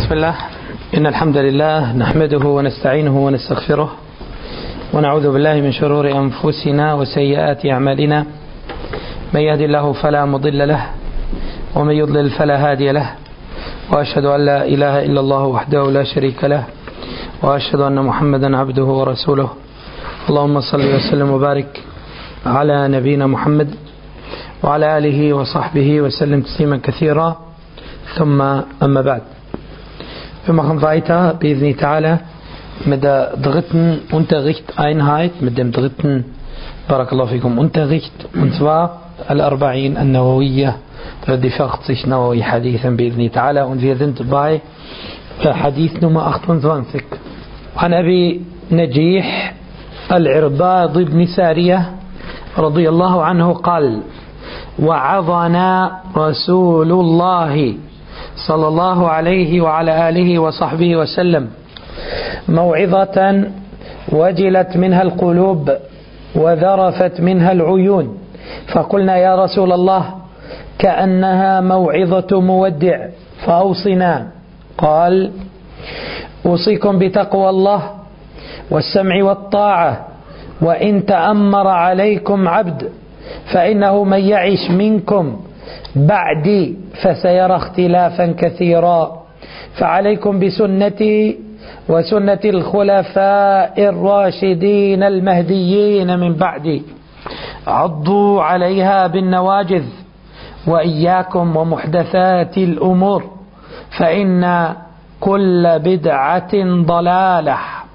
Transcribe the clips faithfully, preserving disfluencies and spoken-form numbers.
بسم الله. إن الحمد لله نحمده ونستعينه ونستغفره ونعوذ بالله من شرور أنفسنا وسيئات أعمالنا. من يهد الله فلا مضل له ومن يضلل فلا هادي له، وأشهد أن لا إله إلا الله وحده لا شريك له، وأشهد أن محمدا عبده ورسوله. اللهم صل وسلم وبارك على نبينا محمد وعلى آله وصحبه وسلم تسليما كثيرا. ثم أما بعد. Wir machen weiter, بإذن تعالى, mit der dritten Unterrichtseinheit, mit dem dritten Barakallahu fikum Unterricht, und zwar Al-Arba'in An-Nawawiyya, die vierzig Nawawi Hadithen بإذن تعالى, und wir sind bei Hadith Nummer achtundzwanzig. عن أبي نجيح العرباض بن سارية رضي الله عنه قال: وعظنا رسول الله صلى الله عليه وعلى آله وصحبه وسلم موعظة وجلت منها القلوب وذرفت منها العيون، فقلنا يا رسول الله كأنها موعظة مودع فأوصنا. قال: أوصيكم بتقوى الله والسمع والطاعة، وإن تأمر عليكم عبد فإنه من يعش منكم بعدي فسيرى اختلافا كثيرا، فعليكم بسنتي وسنة الخلفاء الراشدين المهديين من بعدي، عضوا عليها بالنواجذ، وإياكم ومحدثات الأمور، فإن كل بدعة ضلالة.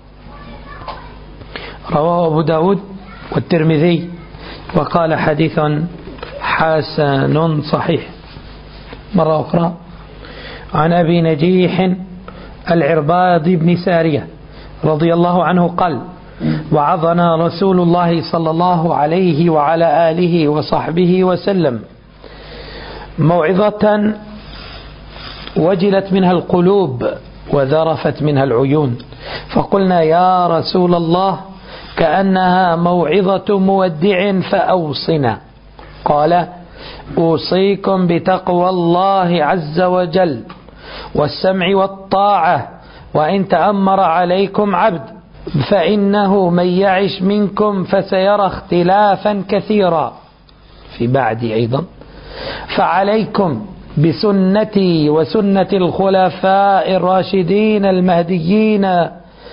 رواه أبو داود والترمذي وقال حديث حسن صحيح. مرة أخرى عن أبي نجيح العرباض بن سارية رضي الله عنه قال: وعظنا رسول الله صلى الله عليه وعلى آله وصحبه وسلم موعظة وجلت منها القلوب وذرفت منها العيون، فقلنا يا رسول الله كأنها موعظة مودع فأوصنا. قال: أوصيكم بتقوى الله عز وجل والسمع والطاعة، وإن تأمر عليكم عبد فإنه من يعش منكم فسيرى اختلافا كثيرا في بعدي أيضا، فعليكم بسنتي وسنة الخلفاء الراشدين المهديين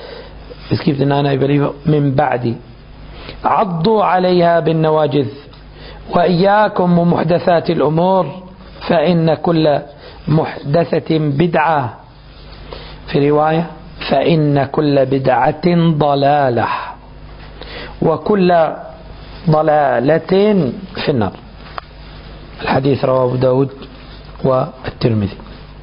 من بعدي، عضوا عليها بالنواجذ، وإياكم ومحدثات الأمور، فإن كل محدثة بدعة، في رواية فإن كل بدعة ضلالة، وكل ضلالة في النار. الحديث رواه أبو داود والترمذي.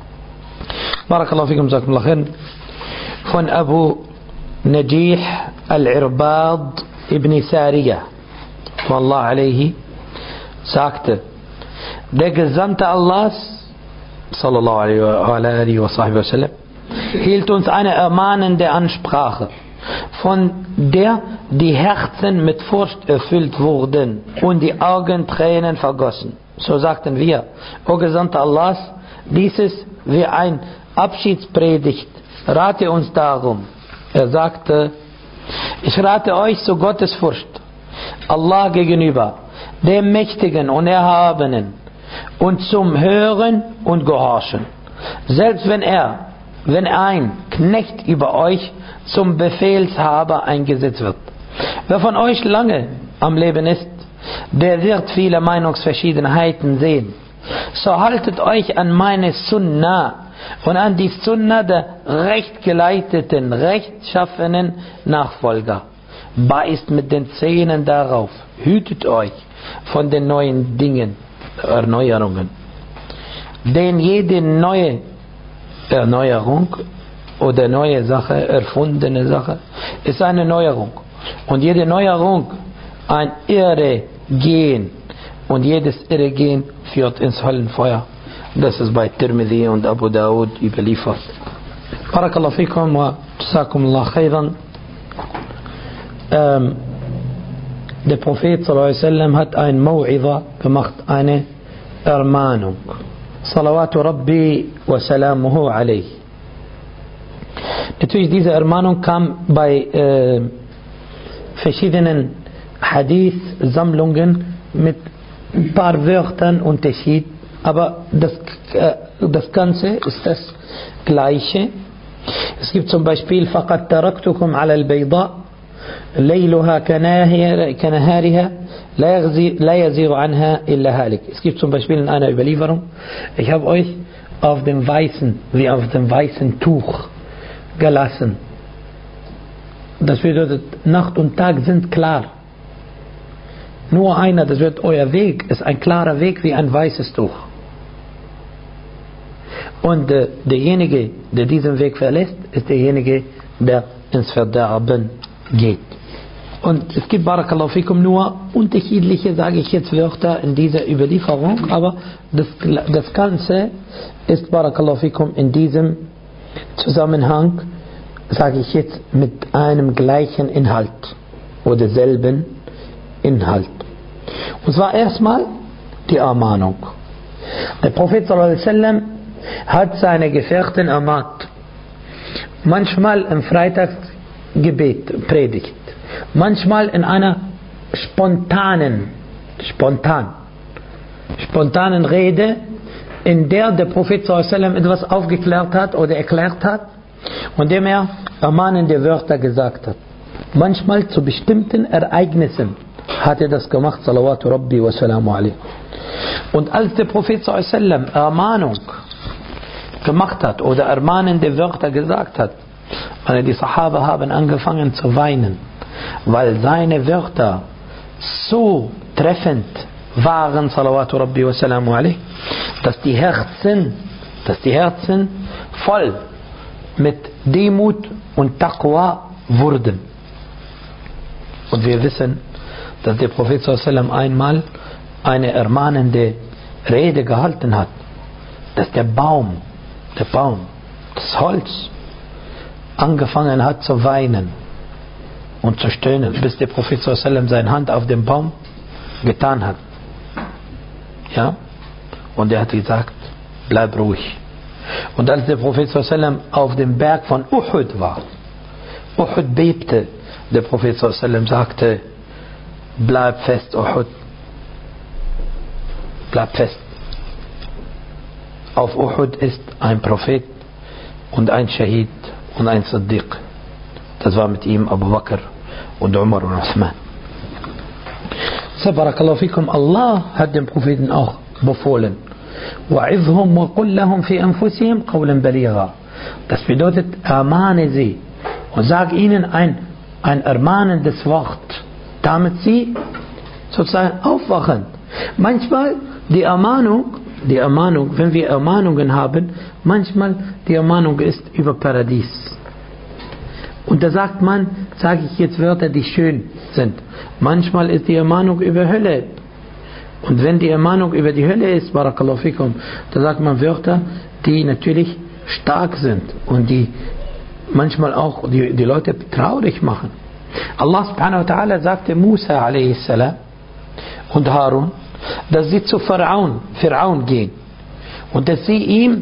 بارك الله فيكم، جزاكم الله خير. von Abu Najih al-Irbad ibn Sariyah Allah alayhi sagte: der Gesandte Allahs sallallahu alaihi wa sallam hielt uns eine ermahnende Ansprache, von der die Herzen mit Furcht erfüllt wurden und die Augen Tränen vergossen. So sagten wir: O Gesandte Allahs, dies ist wie ein Abschiedspredigt, rate uns darum. Er sagte: ich rate euch zu Gottes Furcht, Allah gegenüber, dem Mächtigen und Erhabenen, und zum Hören und Gehorchen, selbst wenn er, wenn ein Knecht über euch zum Befehlshaber eingesetzt wird. Wer von euch lange am Leben ist, der wird viele Meinungsverschiedenheiten sehen. So haltet euch an meine Sunnah und an die Sunnah der rechtgeleiteten, rechtschaffenen Nachfolger. Beißt mit den Zähnen darauf, hütet euch von den neuen Dingen, Erneuerungen. Denn jede neue Erneuerung oder neue Sache, erfundene Sache, ist eine Neuerung. Und jede Neuerung ein Irregehen. Und jedes Irregehen führt ins Höllenfeuer. Das ist bei Tirmidhi und Abu Dawud überliefert. Barakallahu fikum wa jazakum Allah khairan. Ähm, der Prophet sallallahu alaihi wasallam hat ein Mau'idha gemacht, eine Ermahnung. Salawatu Rabbi wa salamuhu alayhi. Natürlich, diese Ermahnung kam bei äh, verschiedenen Hadith-Sammlungen mit ein paar Wörtern Unterschied, aber das, äh, das Ganze ist das Gleiche. Es gibt zum Beispiel فَقَدْ تَرَكْتُكُمْ عَلَى الْبَيْضَاءِ لَيْلُهَا كَنَهَارِهَا لَا يَزِيغُ عَنْهَا إِلَّا هَالِكٌ. Es gibt zum Beispiel in einer Überlieferung, ich habe euch auf dem weißen, wie auf dem weißen Tuch gelassen. Das bedeutet, Nacht und Tag sind klar. Nur einer, das wird euer Weg, ist ein klarer Weg wie ein weißes Tuch. Und äh, derjenige, der diesen Weg verlässt, ist derjenige, der ins Verderben geht. Und es gibt, Barakallahu fikum, nur unterschiedliche, sage ich jetzt, Wörter in dieser Überlieferung, aber das, das Ganze ist, Barakallahu fikum, in diesem Zusammenhang, sage ich jetzt, mit einem gleichen Inhalt oder selben Inhalt. Und zwar erstmal die Ermahnung. Der Prophet sallallahu alaihi wasallam hat seine Gefährten ermahnt. Manchmal im Freitagsgebet predigt. Manchmal in einer spontanen, spontan, spontanen Rede, in der der Prophet sallallahu alaihi wasallam etwas aufgeklärt hat oder erklärt hat und dem er ermahnende Wörter gesagt hat. Manchmal zu bestimmten Ereignissen hat er das gemacht, salawatu rabbi wa salamu alayhi. Und als der Prophet sallallahu alaihi wasallam Ermahnung gemacht hat oder ermahnende Wörter gesagt hat, also die Sahaba haben angefangen zu weinen, weil seine Wörter so treffend waren, salawatu rabbi wa salamu alayhi, dass die Herzen, dass die Herzen voll mit Demut und Taqwa wurden. Und wir wissen, dass der Prophet sallallahu alaihi wasallam einmal eine ermahnende Rede gehalten hat, dass der Baum, der Baum, das Holz angefangen hat zu weinen und zu stöhnen, bis der Prophet sallallahu alaihi wasallam seine Hand auf den Baum getan hat. Ja? Und er hat gesagt, bleib ruhig. Und als der Prophet sallallahu alaihi wasallam auf dem Berg von Uhud war, Uhud bebte, der Prophet sallallahu alaihi wasallam sagte, bleib fest, Uhud. Bleib fest. Auf Uhud ist ein Prophet und ein Shahid und ein Siddiq. Das war mit ihm Abu Bakr und Umar und Uthman. Barakallahu fikum, Allah hat dem Propheten auch befohlen. وَعِظْهُمْ وَقُلْ لَهُمْ فِي أَنفُسِهِمْ قَوْلًا بَلِيغًا. Das bedeutet, ermahne sie und sag ihnen ein, ein ermahnendes Wort, damit sie sozusagen aufwachen. Manchmal die Ermahnung, die Ermahnung, wenn wir Ermahnungen haben, manchmal die Ermahnung ist über Paradies. Und da sagt man, sage ich jetzt Wörter, die schön sind. Manchmal ist die Ermahnung über Hölle. Und wenn die Ermahnung über die Hölle ist, Barakallahu fikum, da sagt man Wörter, die natürlich stark sind und die manchmal auch die, die Leute traurig machen. Allah subhanahu wa ta'ala sagte Musa alayhi salam und Harun, dass sie zu Pharaon, Pharaon gehen und dass sie ihm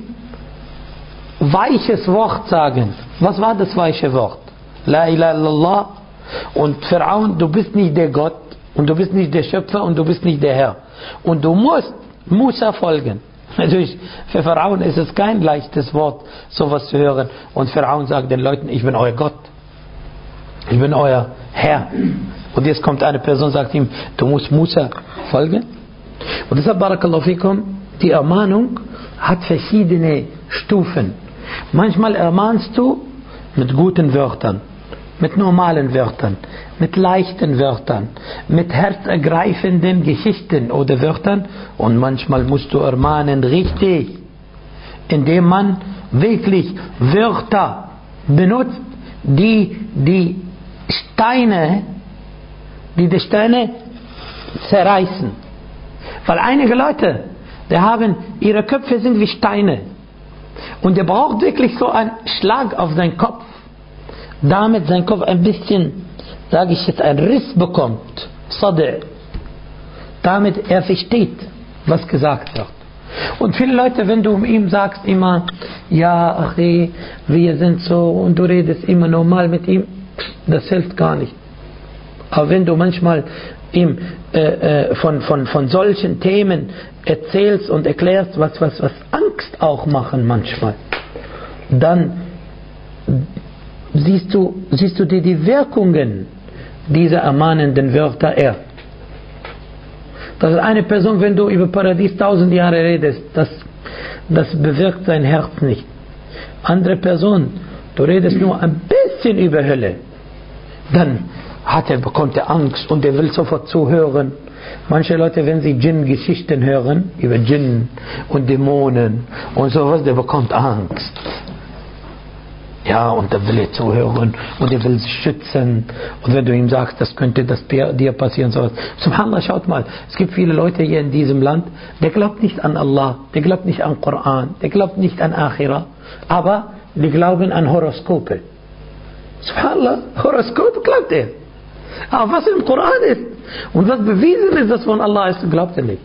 weiches Wort sagen. Was war das weiche Wort? La ilaha illallah. Und Pharaon, du bist nicht der Gott und du bist nicht der Schöpfer und du bist nicht der Herr. Und du musst Musa folgen. Natürlich, für Pharaon ist es kein leichtes Wort, sowas zu hören. Und Pharaon sagt den Leuten, ich bin euer Gott. Ich bin euer Herr. Und jetzt kommt eine Person und sagt ihm, du musst Musa folgen. Und deshalb, Barakallahu fikum, die Ermahnung hat verschiedene Stufen. Manchmal ermahnst du mit guten Wörtern, mit normalen Wörtern, mit leichten Wörtern, mit herzergreifenden Geschichten oder Wörtern. Und manchmal musst du ermahnen richtig, indem man wirklich Wörter benutzt, die die Steine, die die Steine zerreißen. Weil einige Leute, die haben, ihre Köpfe sind wie Steine. Und der braucht wirklich so einen Schlag auf seinen Kopf, damit sein Kopf ein bisschen, sage ich jetzt, einen Riss bekommt. Sadr. Damit er versteht, was gesagt wird. Und viele Leute, wenn du ihm sagst immer, ja, ach ey, wir sind so, und du redest immer normal mit ihm, das hilft gar nicht. Aber wenn du manchmal ihm äh, äh, von, von, von solchen Themen erzählst und erklärst, was, was, was Angst auch machen manchmal, dann siehst du, siehst du dir die Wirkungen dieser ermahnenden Wörter er. Das ist eine Person, wenn du über Paradies tausend Jahre redest, das, das bewirkt sein Herz nicht. Andere Person, du redest nur ein bisschen über Hölle, dann hat er, bekommt er Angst und er will sofort zuhören. Manche Leute, wenn sie Djinn-Geschichten hören, über Djinn und Dämonen und sowas, der bekommt Angst. Ja, und er will zuhören und er will sich schützen. Und wenn du ihm sagst, das könnte das dir passieren, sowas. Subhanallah, schaut mal, es gibt viele Leute hier in diesem Land, der glaubt nicht an Allah, der glaubt nicht an Koran, der glaubt nicht an Akhira, aber die glauben an Horoskope. Subhanallah, Horoskop glaubt er. Aber was im Koran ist und was bewiesen ist, dass von Allah ist, glaubt er nicht.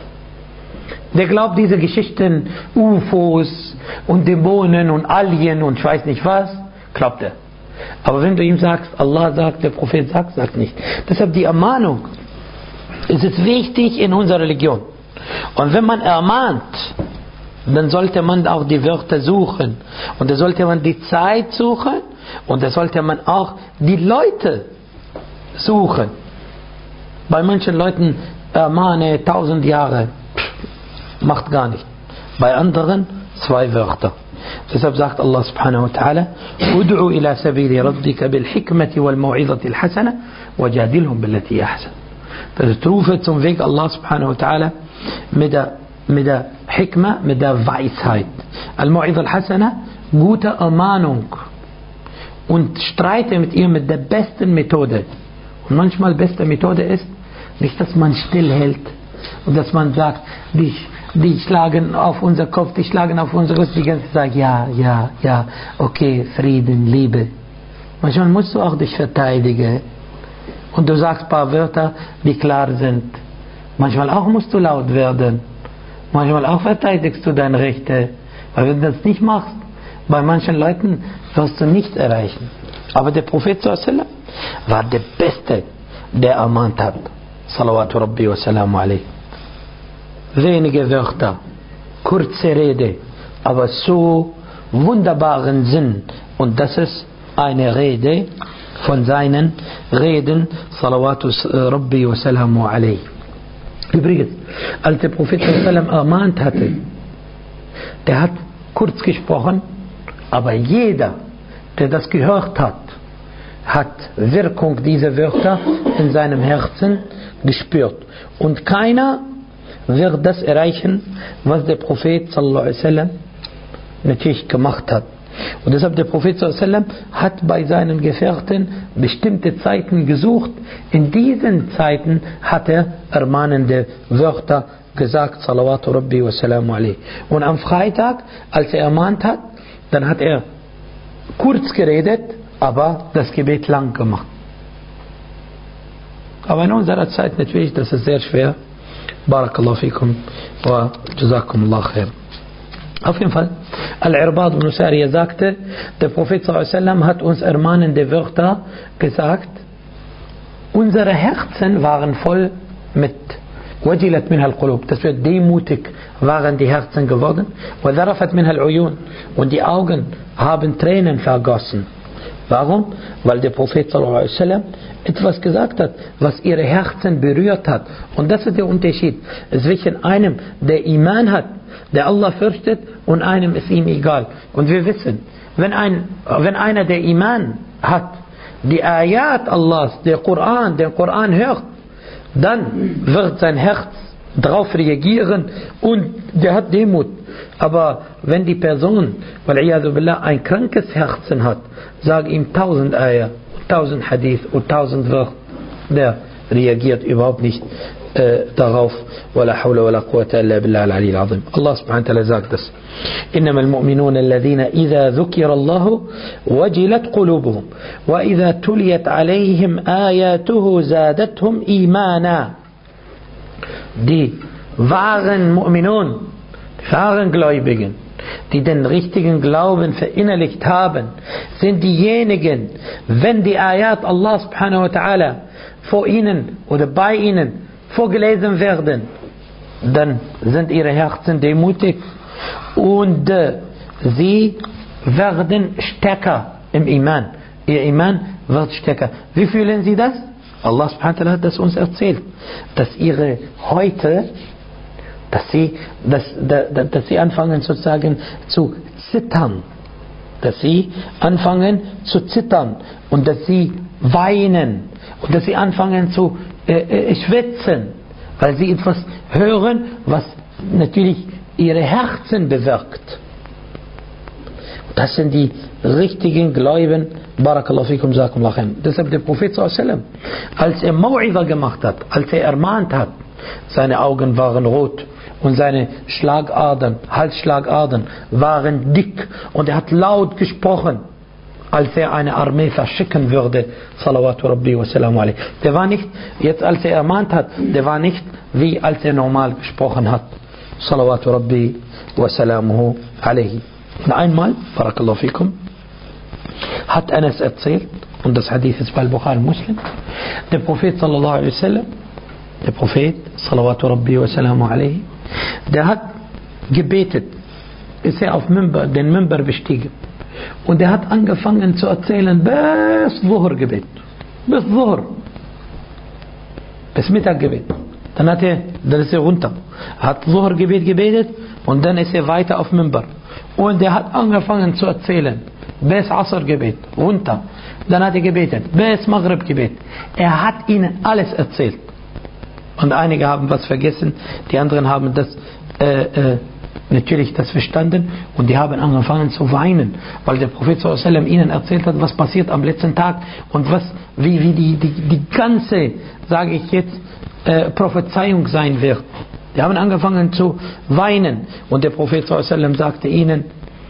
Der glaubt diese Geschichten, U F Os und Dämonen und Alien und ich weiß nicht was, glaubt er. Aber wenn du ihm sagst, Allah sagt, der Prophet sagt, sagt nicht. Deshalb die Ermahnung, es ist wichtig in unserer Religion. Und wenn man ermahnt, dann sollte man auch die Wörter suchen. Und da sollte man die Zeit suchen und da sollte man auch die Leute suchen. Bei manchen Leuten ermahne tausend Jahre, macht gar nicht. Bei anderen zwei Wörter. Deshalb sagt Allah subhanahu wa ta'ala, ud'u ila sabili rabbika bil hikmati wal mau'izati al hasana wajadilhum billati ahsan. Das ist rufe zum Weg Allah subhanahu wa ta'ala mit der, mit der Hikma, mit der Weisheit. Al mau'iza al hasana, gute Ermahnung. Und streite mit ihr mit der besten Methode. Und manchmal beste Methode ist, nicht, dass man stillhält und dass man sagt, die, die schlagen auf unser Kopf, die schlagen auf unser Kopf, die ganze Zeit, ja, ja, ja, okay, Frieden, Liebe. Manchmal musst du auch dich verteidigen und du sagst ein paar Wörter, die klar sind. Manchmal auch musst du laut werden. Manchmal auch verteidigst du deine Rechte. Weil wenn du das nicht machst, bei manchen Leuten wirst du nichts erreichen. Aber der Prophet sallallahu alaihi wasallam war der Beste, der ermahnt hat. Salawatu Rabbi wa salamu alayhi. Wenige Wörter, kurze Rede, aber so wunderbaren Sinn. Und das ist eine Rede von seinen Reden. Salawatu Rabbi wa salamu alayhi. Übrigens, als der Prophet sallallahu alaihi wasallam ermahnt hatte, der hat kurz gesprochen, aber jeder, der das gehört hat, hat Wirkung dieser Wörter in seinem Herzen gespürt. Und keiner wird das erreichen, was der Prophet sallallahu alaihi wasallam natürlich gemacht hat. Und deshalb der Prophet sallallahu alaihi wasallam hat bei seinen Gefährten bestimmte Zeiten gesucht. In diesen Zeiten hat er ermahnende Wörter gesagt, Salawatu Rabbi wa salamu alayhi. Und am Freitag, als er ermahnt hat, dann hat er kurz geredet, aber das Gebet lang gemacht. Aber in unserer Zeit natürlich, das ist sehr schwer. Barakallahu fikum wa jazakumullah khair. Auf jeden Fall, Al-Irbad ibn Sariya sagte, der Prophet sallallahu alaihi wasallam hat uns ermahnende Wörter gesagt. Unsere Herzen waren voll mit wajilat minha al-qulub, das wird demutig waren die Herzen geworden. Wa dharafat minha al-uyun, und die Augen haben Tränen vergossen. Warum? Weil der Prophet sallallahu alaihi wasallam etwas gesagt hat, was ihre Herzen berührt hat. Und das ist der Unterschied zwischen einem, der Iman hat, der Allah fürchtet, und einem ist ihm egal. Und wir wissen, wenn, ein, wenn einer, der Iman hat, die Ayat Allahs, der Koran, den Koran hört, dann wird sein Herz darauf reagieren und der hat Demut. Aber wenn die Person, wal'iyadu billah, ein krankes Herzen hat, sag ihm tausend Ayah, tausend Hadith und tausend Wörter, der reagiert überhaupt nicht äh, darauf. Wala hawla wala quwwata illa billah al-ali al-azim. Allah subhanahu wa ta'ala sagt das. إنما المؤمنون الذين إذا ذكر الله وجلت قلوبهم وإذا تليت عليهم آياته زادتهم إيمانا. Die wahren Mu'minun wahren Gläubigen, die den richtigen Glauben verinnerlicht haben, sind diejenigen, wenn die Ayat Allah subhanahu wa ta'ala vor ihnen oder bei ihnen vorgelesen werden, dann sind ihre Herzen demutig und äh, sie werden stärker im Iman. Ihr Iman wird stärker. Wie fühlen sie das? Allah subhanahu wa ta'ala hat das uns erzählt, dass ihre heute, dass sie, dass, dass, dass sie anfangen sozusagen zu zittern, dass sie anfangen zu zittern und dass sie weinen und dass sie anfangen zu äh, äh, schwitzen, weil sie etwas hören, was natürlich ihre Herzen bewirkt. Das sind die richtigen Gläubigen. Barakallahu fikum, jazakumullahu khairan. Deshalb der Prophet sallallahu alaihi wasallam, als er Mau'iza gemacht hat, als er ermahnt hat, seine Augen waren rot und seine Schlagadern, Halsschlagadern waren dick und er hat laut gesprochen, als er eine Armee verschicken würde, salawatu rabbi wa salamu alayhi. Der war nicht, jetzt als er ermahnt hat, der war nicht wie als er normal gesprochen hat, salawatu rabbi wa salamuhu alayhi. Und einmal, barakallahu fikum, hat Anas erzählt, und das Hadith ist bei Bukhari Muslim, der Prophet sallallahu alaihi wasallam, der Prophet salawatu rabbi wa salamu alayhi, der hat gebetet, ist er auf Mimbar, den Mimbar bestiegen und er hat angefangen zu erzählen bis Zuhr Gebet, bis Zuhr, bis Mittaggebet. Dann hat er, dann ist er runter, hat Zuhr Gebet gebetet und dann ist er weiter auf Mimbar und er hat angefangen zu erzählen bis Asr Gebet, runter. Dann hat er gebetet, bis Maghrib Gebet. Er hat ihnen alles erzählt. Und einige haben was vergessen, die anderen haben das äh, äh, natürlich das verstanden und die haben angefangen zu weinen, weil der Prophet sallallahu alaihi wasallam ihnen erzählt hat, was passiert am letzten Tag und was, wie, wie die, die, die ganze, sage ich jetzt, äh, Prophezeiung sein wird. Die haben angefangen zu weinen und der Prophet sallallahu alaihi wasallam sagte ihnen,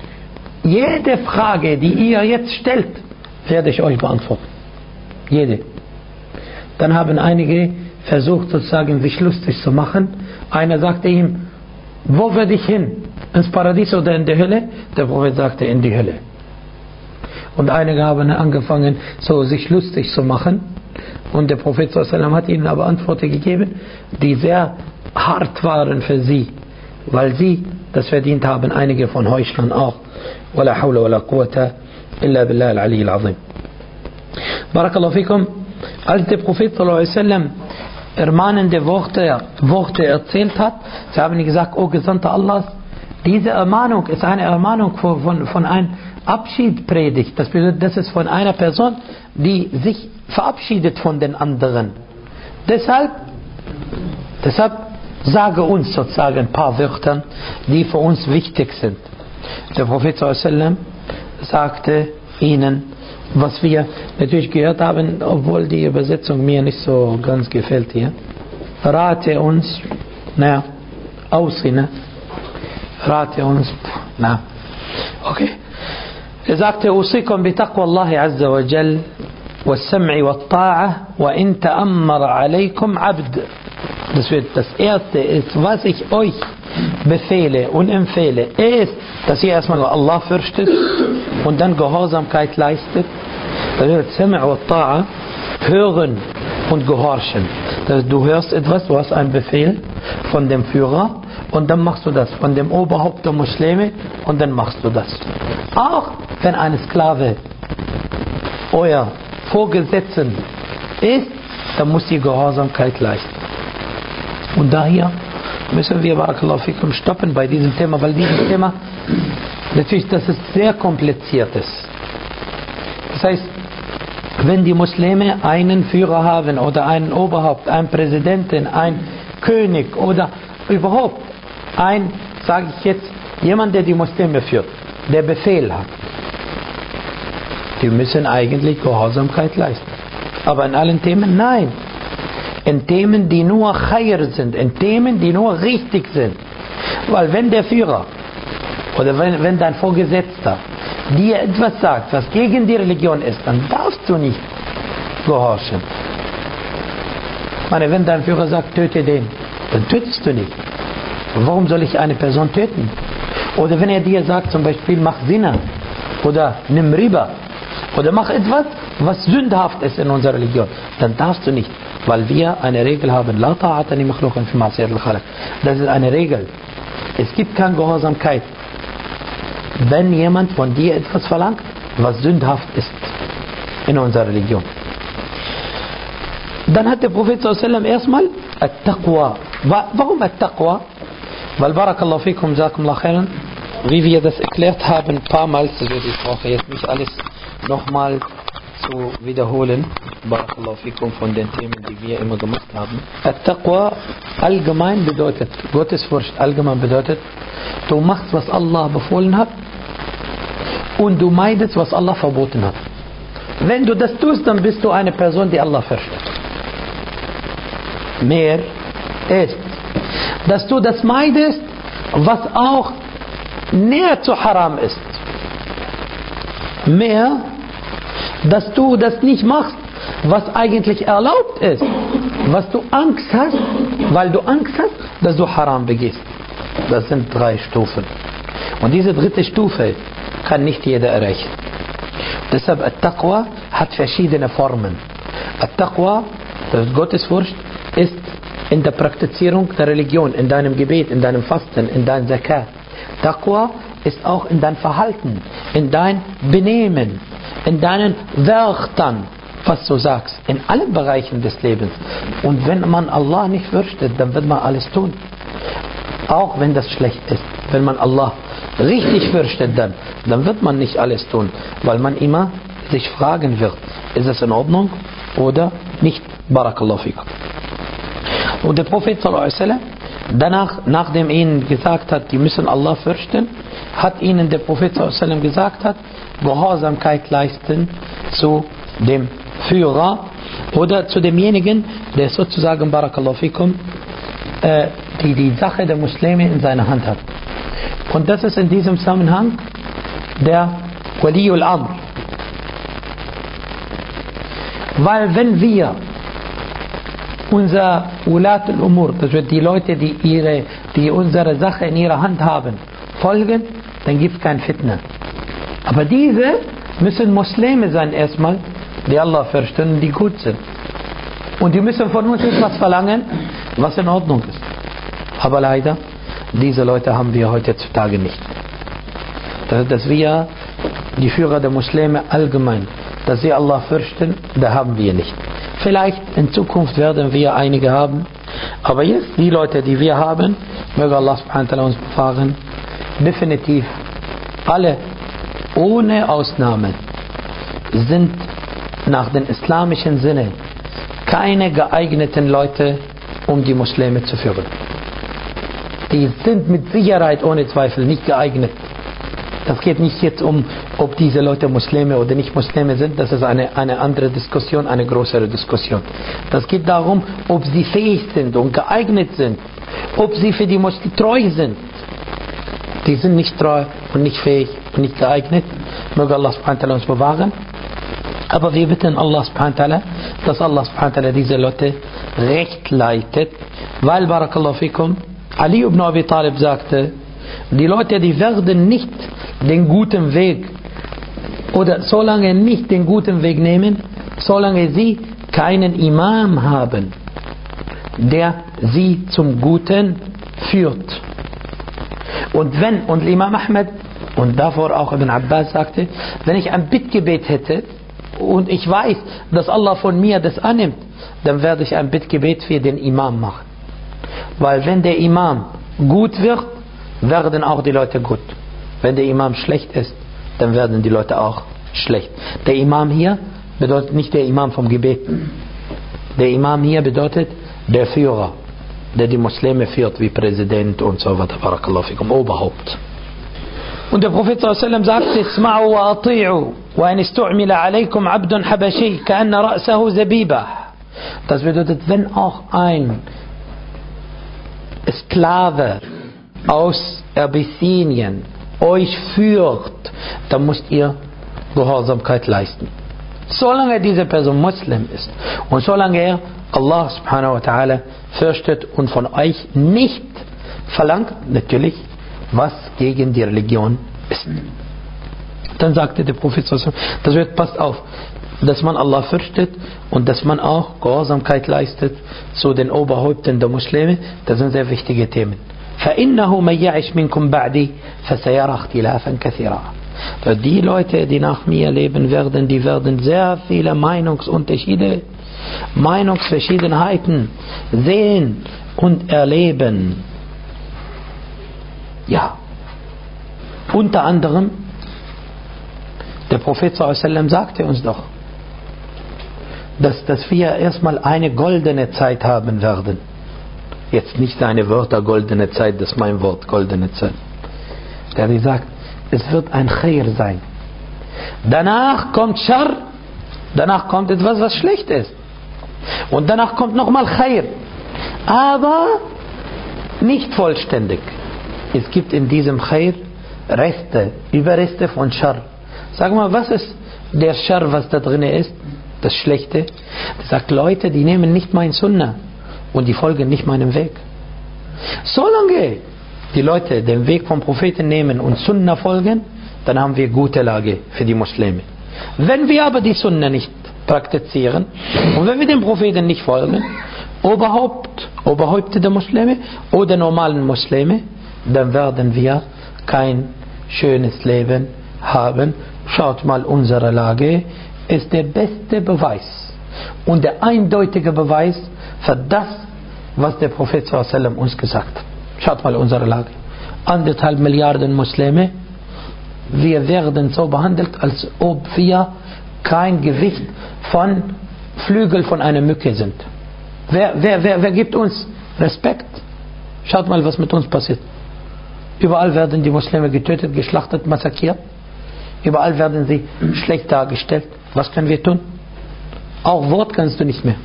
jede Frage, die ihr jetzt stellt, werde ich euch beantworten. Jede. Dann haben einige versucht sozusagen sich lustig zu machen. Einer sagte ihm, wo werde ich hin? Ins Paradies oder in die Hölle? Der Prophet sagte, in die Hölle. Und einige haben angefangen, so sich lustig zu machen. Und der Prophet sallallahu alaihi wasallam hat ihnen aber Antworten gegeben, die sehr hart waren für sie, weil sie das verdient haben, einige von Heuchlern auch. ولا حول ولا قوة إلا بالله العلي العظيم. Barakallahu fikum. Als der Prophet sallallahu alaihi wasallam ermahnende Worte, Worte erzählt hat, sie haben gesagt, O Gesandter Allahs, diese Ermahnung ist eine Ermahnung von, von, von einem Abschiedpredigt. Das bedeutet, das ist von einer Person, die sich verabschiedet von den anderen. Deshalb, deshalb sage uns sozusagen ein paar Wörter, die für uns wichtig sind. Der Prophet sallallahu alaihi wasallam sagte ihnen, was wir natürlich gehört haben, obwohl die Übersetzung mir nicht so ganz gefällt hier. Rate uns, na, Aussinne, rate uns, na, okay. Er sagte, Usikum bi taqwa Allahi azza wa jal, والسمع والطاعة وإن تأمر عليكم عبد. Das wird das erste ist, was ich euch befehle und empfehle, ist, dass ihr erstmal Allah fürchtet und dann Gehorsamkeit leistet. Das wird Sam' wa Ta'a, hören und gehorchen. Das, du hörst etwas, du hast einen Befehl von dem Führer und dann machst du das, von dem Oberhaupt der Muslime und dann machst du das. Auch wenn ein Sklave euer Vorgesetzten ist, dann muss die Gehorsamkeit leisten. Und daher müssen wir barakallahu fikum stoppen bei diesem Thema, weil dieses Thema natürlich, das ist sehr kompliziert ist. Das heißt, wenn die Muslime einen Führer haben oder einen Oberhaupt, einen Präsidenten, einen König oder überhaupt ein, sage ich jetzt, jemand, der die Muslime führt, der Befehl hat, die müssen eigentlich Gehorsamkeit leisten. Aber in allen Themen nein. In Themen, die nur Khair sind, in Themen, die nur richtig sind. Weil wenn der Führer oder wenn, wenn dein Vorgesetzter dir etwas sagt, was gegen die Religion ist, dann darfst du nicht gehorchen. Ich meine, wenn dein Führer sagt, töte den, dann tötest du nicht. warum soll ich eine Person töten? Oder wenn er dir sagt zum Beispiel, mach Zina oder nimm Riba oder mach etwas, was sündhaft ist in unserer Religion, dann darfst du nicht, weil wir eine Regel haben, La ta'ata li makhluqin fi ma'siyati al-khaliq. Das ist eine Regel. Es gibt keine Gehorsamkeit, wenn jemand von dir etwas verlangt, was sündhaft ist in unserer Religion. Dann hat der Prophet sallallahu alaihi wasallam erstmal At-Taqwa. Warum At-Taqwa? Weil, Barakallahu fikum, Jazakumullah khairan, wie wir das erklärt haben, ein paar Mal, also ich brauche jetzt nicht alles nochmal zu wiederholen, Barakallahu fikum, von den Themen, die wir immer gemacht haben. At-Taqwa allgemein bedeutet, Gottesfurcht allgemein bedeutet, du machst, was Allah befohlen hat und du meidest, was Allah verboten hat. Wenn du das tust, dann bist du eine Person, die Allah fürchtet. Mehr ist, dass du das meidest, was auch näher zu Haram ist. Mehr, dass du das nicht machst, was eigentlich erlaubt ist. Was du Angst hast, weil du Angst hast, dass du Haram begehst. Das sind drei Stufen. Und diese dritte Stufe kann nicht jeder erreichen. Deshalb At-Taqwa hat verschiedene Formen. At-Taqwa, das ist Gottesfurcht, ist in der Praktizierung der Religion, in deinem Gebet, in deinem Fasten, in deinem Zakat. Taqwa ist auch in dein Verhalten, in dein Benehmen, in deinen Wörtern, was du sagst, in allen Bereichen des Lebens. Und wenn man Allah nicht fürchtet, dann wird man alles tun. Auch wenn das schlecht ist. Wenn man Allah richtig fürchtet, dann, dann wird man nicht alles tun, weil man immer sich fragen wird, ist es in Ordnung oder nicht? Barakallahu fikum. Und der Prophet sallallahu alaihi wasallam, danach, nachdem ihnen gesagt hat, die müssen Allah fürchten, hat ihnen der Prophet sallallahu alaihi wasallam gesagt hat, Gehorsamkeit leisten zu dem Führer oder zu demjenigen, der sozusagen, Barakallahu fikum, äh, die die Sache der Muslime in seiner Hand hat. Und das ist in diesem Zusammenhang der Waliul Amr. Weil wenn wir unser Ulat al-Umur, das wird die Leute, die, ihre, die unsere Sache in ihrer Hand haben, folgen, dann gibt es kein Fitna. Aber diese müssen Muslime sein erstmal, die Allah fürchten und die gut sind. Und die müssen von uns etwas verlangen, was in Ordnung ist. Aber leider, diese Leute haben wir heutzutage nicht. Dass wir, die Führer der Muslime allgemein, dass sie Allah fürchten, da haben wir nicht. Vielleicht in Zukunft werden wir einige haben, aber jetzt die Leute, die wir haben, möge Allah subhanahu wa ta'ala uns bewahren, definitiv alle ohne Ausnahme sind nach dem islamischen Sinne keine geeigneten Leute, um die Muslime zu führen. Die sind mit Sicherheit ohne Zweifel nicht geeignet. Das geht nicht jetzt um, ob diese Leute Muslime oder nicht Muslime sind. Das ist eine, eine andere Diskussion, eine größere Diskussion. Das geht darum, ob sie fähig sind und geeignet sind. Ob sie für die Muslime treu sind. Die sind nicht treu und nicht fähig und nicht geeignet. Möge Allah subhanahu wa ta'ala uns bewahren. Aber wir bitten Allah subhanahu wa ta'ala, dass Allah subhanahu wa ta'ala diese Leute recht leitet. Weil, Barakallahu fikum, Ali ibn Abi Talib sagte, die Leute, die werden nicht den guten Weg oder solange nicht den guten Weg nehmen, solange sie keinen Imam haben, der sie zum Guten führt. Und wenn, und Imam Ahmed und davor auch Ibn Abbas sagte, wenn ich ein Bittgebet hätte und ich weiß, dass Allah von mir das annimmt, dann werde ich ein Bittgebet für den Imam machen. Weil wenn der Imam gut wird, werden auch die Leute gut. Wenn der Imam schlecht ist, dann werden die Leute auch schlecht. Der Imam hier bedeutet nicht der Imam vom Gebet. Der Imam hier bedeutet der Führer, der die Muslime führt, wie Präsident und so weiter. Barakallahu fikum, Oberhaupt. Und der Prophet sallallahu alaihi wasallam sagte: Isma'u wa ati'u wa in istu'mila alaykum 'abdun habashi ka'anna ra'sahu zabibah. Das bedeutet, wenn auch ein Sklave aus Abyssinien euch führt, dann müsst ihr Gehorsamkeit leisten. Solange diese Person Muslim ist und solange er Allah subhanahu wa ta'ala fürchtet und von euch nicht verlangt natürlich, was gegen die Religion ist. Dann sagte der Prophet, das wird, passt auf, dass man Allah fürchtet und dass man auch Gehorsamkeit leistet zu den Oberhäuptern der Muslime. Das sind sehr wichtige Themen. فَإِنَّهُ مَنْ يَعِشْ مِنْكُمْ بَعْدِي فَسَيَرَى اخْتِلَافًا كَثِيرًا. Die Leute, die nach mir leben werden, die werden sehr viele Meinungsunterschiede, Meinungsverschiedenheiten sehen und erleben. Ja. Unter anderem, der Prophet sallallahu alaihi wasallam sagte uns doch, dass, dass wir erstmal eine goldene Zeit haben werden. Jetzt nicht seine Wörter goldene Zeit, das ist mein Wort, goldene Zeit. Der hat gesagt, es wird ein Khair sein. Danach kommt Schar, danach kommt etwas, was schlecht ist. Und danach kommt nochmal Khair. Aber nicht vollständig. Es gibt in diesem Khair Reste, Überreste von Schar. Sag mal, was ist der Schar, was da drin ist? Das Schlechte. Er sagt, Leute, die nehmen nicht mein Sunnah und die folgen nicht meinem Weg. Solange die Leute den Weg vom Propheten nehmen und Sunnah folgen, dann haben wir gute Lage für die Muslime. Wenn wir aber die Sunnah nicht praktizieren und wenn wir dem Propheten nicht folgen, Oberhaupt, Oberhäupte der Muslime oder normalen Muslime, dann werden wir kein schönes Leben haben. Schaut mal, unsere Lage ist der beste Beweis und der eindeutige Beweis für das, was der Prophet sallallahu alaihi wasallam uns gesagt hat. Schaut mal unsere Lage. Anderthalb Milliarden Muslime, wir werden so behandelt, als ob wir kein Gewicht von Flügel von einer Mücke sind. Wer, wer, wer, wer gibt uns Respekt? Schaut mal, was mit uns passiert. Überall werden die Muslime getötet, geschlachtet, massakriert. Überall werden sie schlecht dargestellt. Was können wir tun? Auch Wort kannst du nicht mehr.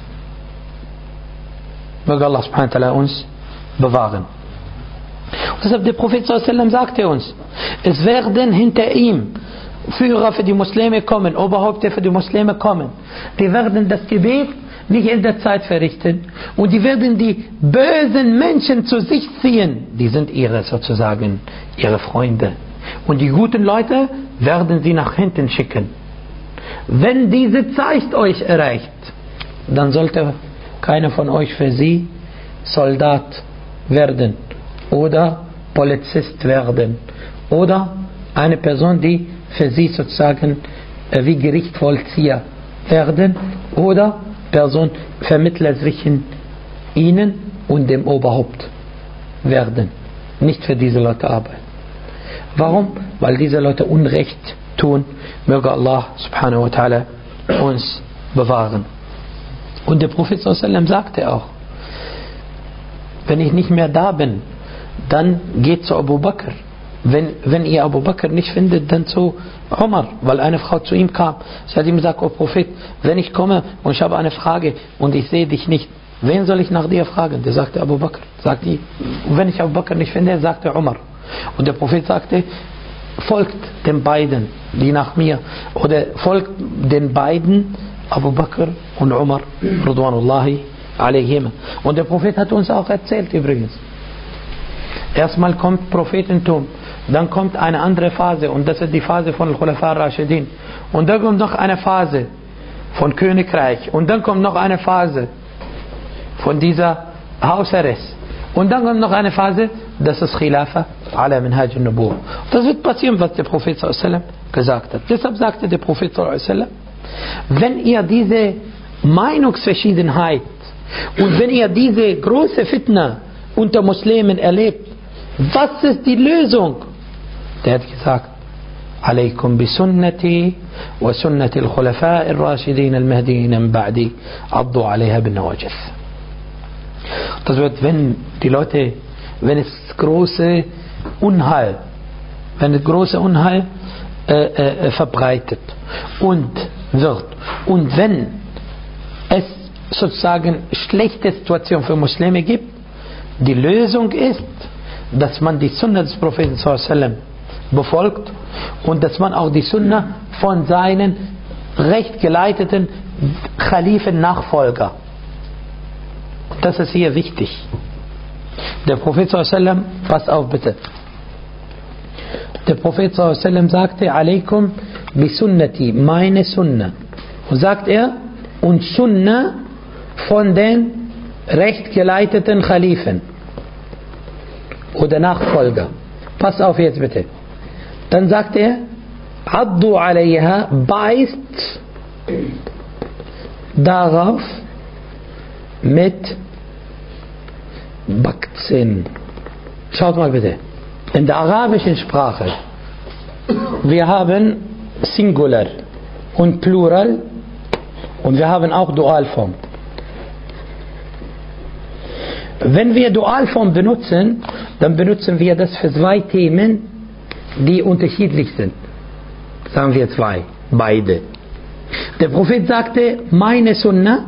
Möge Allah subhanahu wa ta'ala uns bewahren. Und deshalb der Prophet sallallahu alaihi wasallam sagte uns, es werden hinter ihm Führer für die Muslime kommen, Oberhäupter für die Muslime kommen. Die werden das Gebet nicht in der Zeit verrichten und die werden die bösen Menschen zu sich ziehen. Die sind ihre sozusagen ihre Freunde. Und die guten Leute werden sie nach hinten schicken. Wenn diese Zeit euch erreicht, dann sollte keiner von euch für sie Soldat werden oder Polizist werden oder eine Person, die für sie sozusagen äh, wie Gerichtsvollzieher werden oder Person Vermittler zwischen ihnen und dem Oberhaupt werden. Nicht für diese Leute arbeiten. Warum? Weil diese Leute Unrecht tun. Möge Allah subhanahu wa ta'ala uns bewahren. Und der Prophet sallallahu alaihi wasallam sagte auch, wenn ich nicht mehr da bin, dann geht zu Abu Bakr. Wenn, wenn ihr Abu Bakr nicht findet, dann zu Umar, weil eine Frau zu ihm kam. Sie hat ihm gesagt, oh Prophet, wenn ich komme und ich habe eine Frage und ich sehe dich nicht, wen soll ich nach dir fragen? Der sagte Abu Bakr. Sagt die, wenn ich Abu Bakr nicht finde, sagte Umar. Und der Prophet sagte, folgt den beiden, die nach mir, oder folgt den beiden, Abu Bakr und Umar, Ridwanullahi alayhim. Und der Prophet hat uns auch erzählt übrigens. Erstmal kommt Prophetentum, dann kommt eine andere Phase und das ist die Phase von Al-Khulafa Rashidin. Und dann kommt noch eine Phase von Königreich und dann kommt noch eine Phase von dieser Hausarrest. Und dann kommt noch eine Phase, das ist Khilafa ala Minhaj al-Nubuwwah. Das wird passieren, was der Prophet sallallahu alaihi wasallam gesagt hat. Deshalb sagte der Prophet sallallahu alaihi wasallam, wenn ihr diese Meinungsverschiedenheit und wenn ihr diese große Fitna unter Muslimen erlebt, was ist die Lösung? Der hat gesagt, عليكم بسنتي وسنة الخلفاء الراشدين المهديين من بعدي عضوا عليها بالنواجذ. Das wird, wenn die Leute, wenn es große Unheil, wenn es große Unheil äh, äh, verbreitet und wird und wenn es sozusagen schlechte Situation für Muslime gibt, die Lösung ist, dass man die Sunna des Propheten sallallahu alaihi wasallam befolgt und dass man auch die Sunna von seinen recht geleiteten Khalifen Nachfolger. Das ist hier wichtig. Der Prophet sallallahu alaihi wasallam, passt auf bitte. Der Prophet sallallahu alaihi wasallam sagte, alaikum bi sunnati, meine Sunna. Und sagt er, und Sunna von den rechtgeleiteten Khalifen oder Nachfolger. Pass auf jetzt bitte. Dann sagt er, addu alayha, beißt darauf mit Backzähnen. Schaut mal bitte. In der arabischen Sprache, wir haben Singular und Plural und wir haben auch Dualform. Wenn wir Dualform benutzen, dann benutzen wir das für zwei Themen, die unterschiedlich sind. Sagen wir zwei, beide. Der Prophet sagte, meine Sunna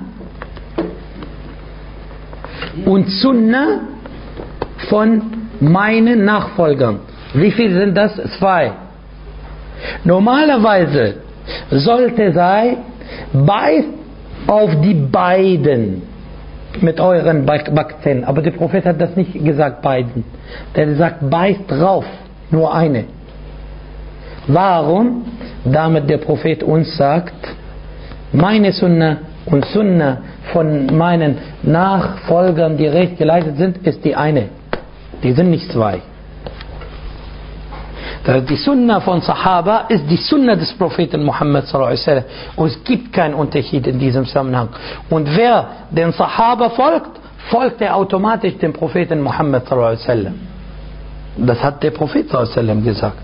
und Sunna von meinen Nachfolgern. Wie viel sind das? Zwei. Normalerweise sollte sein, beißt auf die beiden mit euren Backzähnen. Aber der Prophet hat das nicht gesagt, beiden. Der sagt, beißt drauf, nur eine. Warum? Damit der Prophet uns sagt, meine Sunna und Sunna von meinen Nachfolgern, die recht geleitet sind, ist die eine. Die sind nicht zwei. Die Sunna von Sahaba ist die Sunna des Propheten Muhammad sallallahu alaihi wasallam. Und es gibt keinen Unterschied in diesem Zusammenhang. Und wer den Sahaba folgt, folgt er automatisch dem Propheten Muhammad sallallahu alaihi wasallam. Das hat der Prophet sallallahu alaihi wasallam gesagt.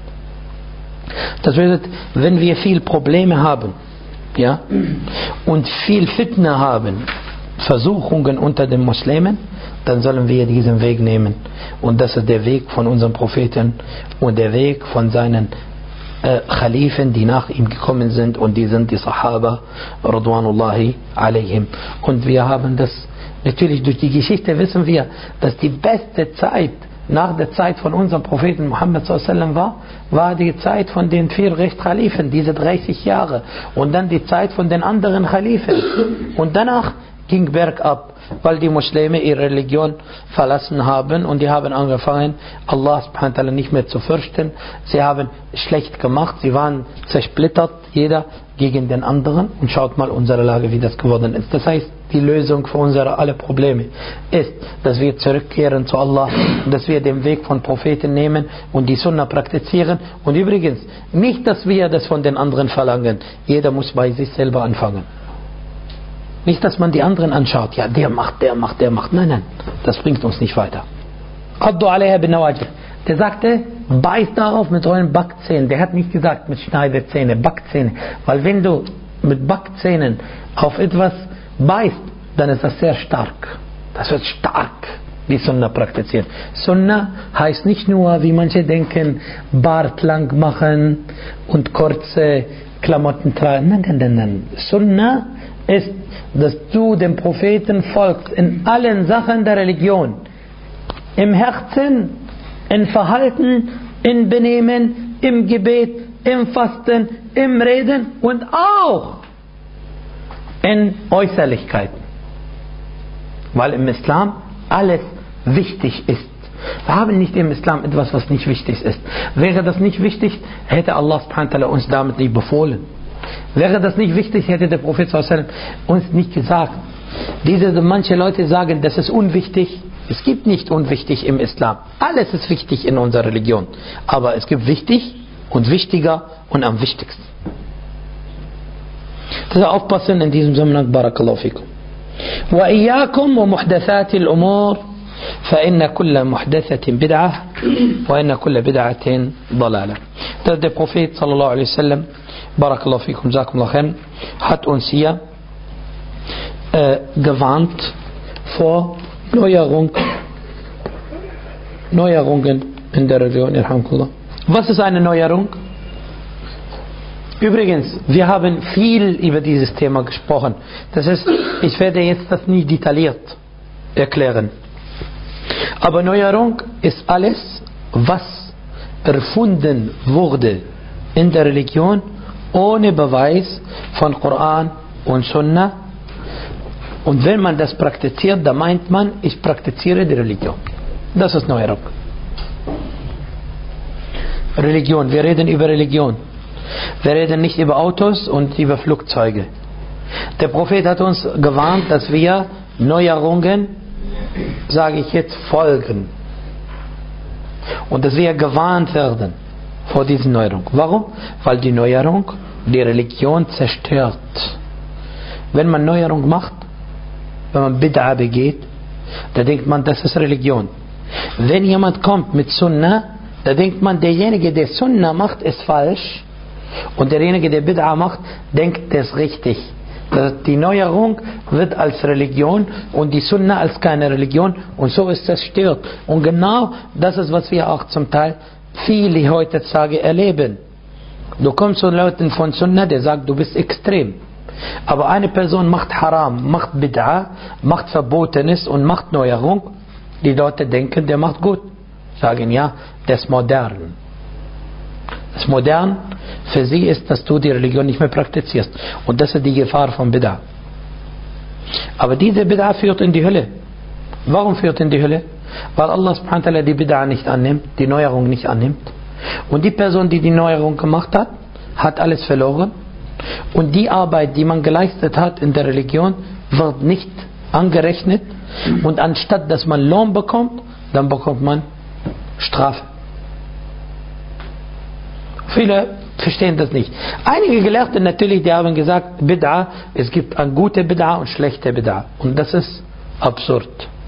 Das bedeutet, wenn wir viel Probleme haben, ja, und viel Fitna haben, Versuchungen unter den Muslimen, dann sollen wir diesen Weg nehmen. Und das ist der Weg von unserem Propheten und der Weg von seinen äh, Khalifen, die nach ihm gekommen sind, und die sind die Sahaba Radwanullahi alaihim. Und wir haben das, natürlich durch die Geschichte wissen wir, dass die beste Zeit nach der Zeit von unserem Propheten Muhammad sallallahu alaihi wasallam war, war die Zeit von den vier Rechtkhalifen, diese dreißig Jahre, und dann die Zeit von den anderen Khalifen. Und danach ging bergab, weil die Muslime ihre Religion verlassen haben und die haben angefangen, Allah subhanahu wa ta'ala nicht mehr zu fürchten. Sie haben schlecht gemacht, sie waren zersplittert, jeder gegen den anderen. Und schaut mal unsere Lage, wie das geworden ist. Das heißt, die Lösung für unsere alle Probleme ist, dass wir zurückkehren zu Allah, dass wir den Weg von Propheten nehmen und die Sunna praktizieren. Und übrigens, nicht, dass wir das von den anderen verlangen. Jeder muss bei sich selber anfangen. Nicht, dass man die anderen anschaut. Ja, der macht, der macht, der macht. Nein, nein, das bringt uns nicht weiter. Addu alayha bin nawajih. Der sagte, beißt darauf mit euren Backzähnen. Der hat nicht gesagt mit Schneidezähne, Backzähne. Weil wenn du mit Backzähnen auf etwas beißt, dann ist das sehr stark. Das wird stark, die Sunna praktizieren. Sunna heißt nicht nur, wie manche denken, Bart lang machen und kurze Klamotten tragen. Nein, nein, nein, nein. Sunna ist, dass du dem Propheten folgst in allen Sachen der Religion. Im Herzen, im Verhalten, im Benehmen, im Gebet, im Fasten, im Reden und auch in Äußerlichkeiten. Weil im Islam alles wichtig ist. Wir haben nicht im Islam etwas, was nicht wichtig ist. Wäre das nicht wichtig, hätte Allah subhanahu wa ta'ala uns damit nicht befohlen. Wäre das nicht wichtig, hätte der Prophet sallallahu alaihi wasallam uns nicht gesagt. Diese, manche Leute sagen, das ist unwichtig. Es gibt nicht unwichtig im Islam. Alles ist wichtig in unserer Religion. Aber es gibt wichtig und wichtiger und am wichtigsten. Das aufpassen in diesem Zusammenhang. Barakallahu fikum. Wa iyyakum wa muhdathati al-umur fa inna kulla muhdathatin bid'ah wa inna kulla bid'atin dalalah. Das der Prophet sallallahu alaihi wasallam, barakallahu fikum, jazakumullahu khairan, hat uns hier äh, gewarnt vor Neuerung, Neuerungen in der Religion. Was ist eine Neuerung? Übrigens, wir haben viel über dieses Thema gesprochen. Das heißt, ich werde jetzt das nicht detailliert erklären. Aber Neuerung ist alles, was erfunden wurde in der Religion ohne Beweis von Koran und Sunna. Und wenn man das praktiziert, dann meint man, ich praktiziere die Religion. Das ist Neuerung. Religion, wir reden über Religion. Wir reden nicht über Autos und über Flugzeuge. Der Prophet hat uns gewarnt, dass wir Neuerungen, sage ich jetzt, folgen. Und dass wir gewarnt werden vor diesen Neuerungen. Warum? Weil die Neuerung die Religion zerstört. Wenn man Neuerung macht, wenn man Bid'a begeht, da denkt man, das ist Religion. Wenn jemand kommt mit Sunnah, da denkt man, derjenige, der Sunnah macht, ist falsch. Und derjenige, der Bid'a macht, denkt, das ist richtig. Die Neuerung wird als Religion und die Sunnah als keine Religion, und so ist das stört. Und genau das ist, was wir auch zum Teil viele heutzutage erleben. Du kommst zu Leuten von Sunnah, der sagt, du bist extrem. Aber eine Person macht Haram, macht Bid'a, macht Verbotenes und macht Neuerung. Die Leute denken, der macht gut. Sagen, ja, das ist modern. Das modern für sie ist, dass du die Religion nicht mehr praktizierst. Und das ist die Gefahr von Bid'a. Aber diese Bid'a führt in die Hölle. Warum führt in die Hölle? Weil Allah subhanahu wa ta'ala die Bid'a nicht annimmt, die Neuerung nicht annimmt. Und die Person, die die Neuerung gemacht hat, hat alles verloren. Und die Arbeit, die man geleistet hat in der Religion, wird nicht angerechnet. Und anstatt dass man Lohn bekommt, dann bekommt man Strafe. Viele verstehen das nicht. Einige Gelehrte natürlich, die haben gesagt, Bid'a, es gibt eine gute Bid'a und schlechte Bid'a. Und das ist absurd.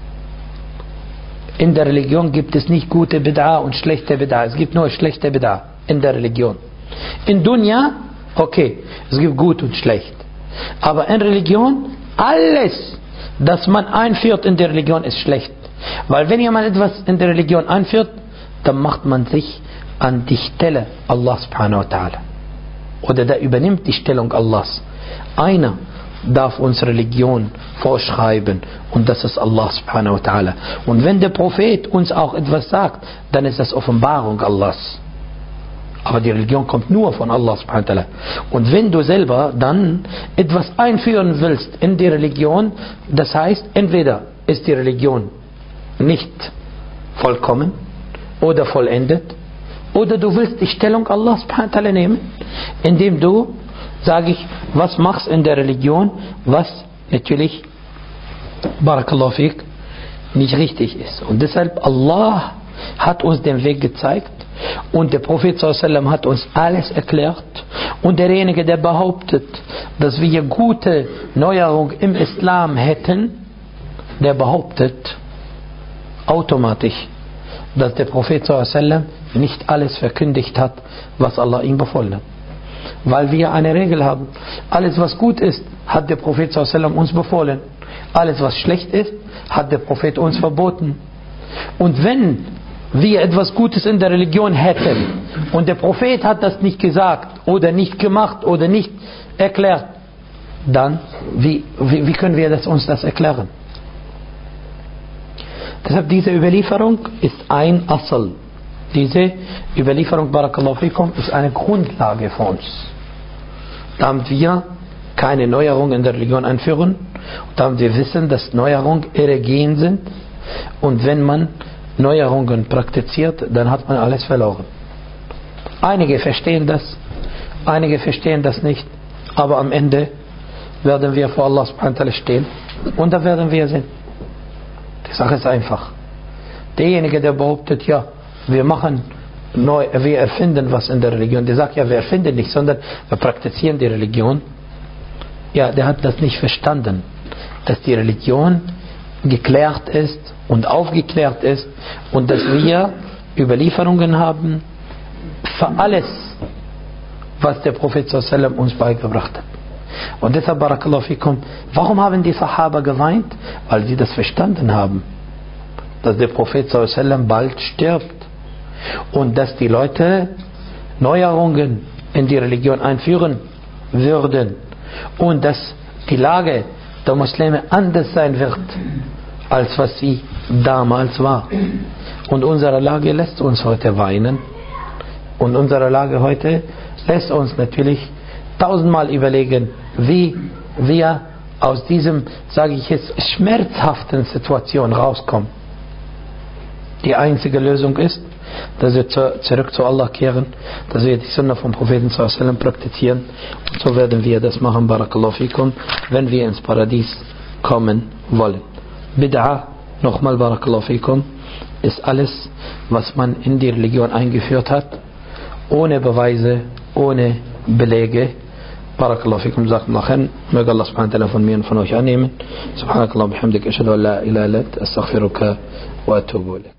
In der Religion gibt es nicht gute Bid'a und schlechte Bid'a. Es gibt nur schlechte Bid'a in der Religion. In Dunya, okay, es gibt gut und schlecht. Aber in Religion, alles, das man einführt in der Religion, ist schlecht. Weil wenn jemand etwas in der Religion einführt, dann macht man sich an die Stelle Allah subhanahu wa ta'ala. Oder der übernimmt die Stellung Allahs. Einer darf uns Religion vorschreiben und das ist Allah subhanahu wa ta'ala. Und wenn der Prophet uns auch etwas sagt, dann ist das Offenbarung Allahs. Aber die Religion kommt nur von Allah subhanahu wa ta'ala. Und wenn du selber dann etwas einführen willst in die Religion, das heißt, entweder ist die Religion nicht vollkommen oder vollendet, oder du willst die Stellung Allah subhanahu wa ta'ala nehmen, indem du, sage ich, was machst in der Religion, was natürlich, barakallahu fik, nicht richtig ist. Und deshalb, Allah hat uns den Weg gezeigt und der Prophet sallallahu alaihi wasallam hat uns alles erklärt. Und derjenige, der behauptet, dass wir gute Neuerung im Islam hätten, der behauptet automatisch, dass der Prophet sallallahu alaihi wasallam nicht alles verkündigt hat, was Allah ihm befohlen hat. Weil wir eine Regel haben. Alles, was gut ist, hat der Prophet sallallahu alaihi wasallam uns befohlen. Alles, was schlecht ist, hat der Prophet uns verboten. Und wenn wir etwas Gutes in der Religion hätten und der Prophet hat das nicht gesagt oder nicht gemacht oder nicht erklärt, dann wie, wie, wie können wir das, uns das erklären? Deshalb diese Überlieferung ist ein Asal. Diese Überlieferung, barakallahu fikum, ist eine Grundlage für uns. Damit wir keine Neuerung in der Religion einführen, damit wir wissen, dass Neuerungen Heresen sind und wenn man Neuerungen praktiziert, dann hat man alles verloren. Einige verstehen das, einige verstehen das nicht, aber am Ende werden wir vor Allah subhanahu wa ta'ala stehen und da werden wir sehen. Die Sache ist einfach. Derjenige, der behauptet, ja, wir machen neu, wir erfinden was in der Religion, der sagt, ja, wir erfinden nicht, sondern wir praktizieren die Religion. Ja, der hat das nicht verstanden, dass die Religion geklärt ist und aufgeklärt ist und dass wir Überlieferungen haben für alles, was der Prophet sallallahu alaihi wasallam uns beigebracht hat. Und deshalb, barakallahu fikum, warum haben die Sahaba geweint? Weil sie das verstanden haben, dass der Prophet sallallahu alaihi wasallam bald stirbt und dass die Leute Neuerungen in die Religion einführen würden und dass die Lage der Muslime anders sein wird, als was sie damals war. Und unsere Lage lässt uns heute weinen und unsere Lage heute lässt uns natürlich tausendmal überlegen, wie wir aus diesem, sage ich jetzt, schmerzhaften Situation rauskommen. die einzige Lösung ist, dass wir zu, zurück zu Allah kehren, dass wir die Sunna vom Propheten sallallahu alaihi wasallam praktizieren. Und so werden wir das machen, barakallahu fikum, wenn wir ins Paradies kommen wollen. Bid'a, nochmal barakallahu fikum, ist alles, was man in die Religion eingeführt hat, ohne Beweise, ohne Belege. Barakallahu fikum, sagt nachher, möge Allah subhanahu wa ta'ala von mir und von euch annehmen. Subhanakallah, bihamdik, ashhadu an la ilaha illa anta, astaghfiruka wa atubu ilayk.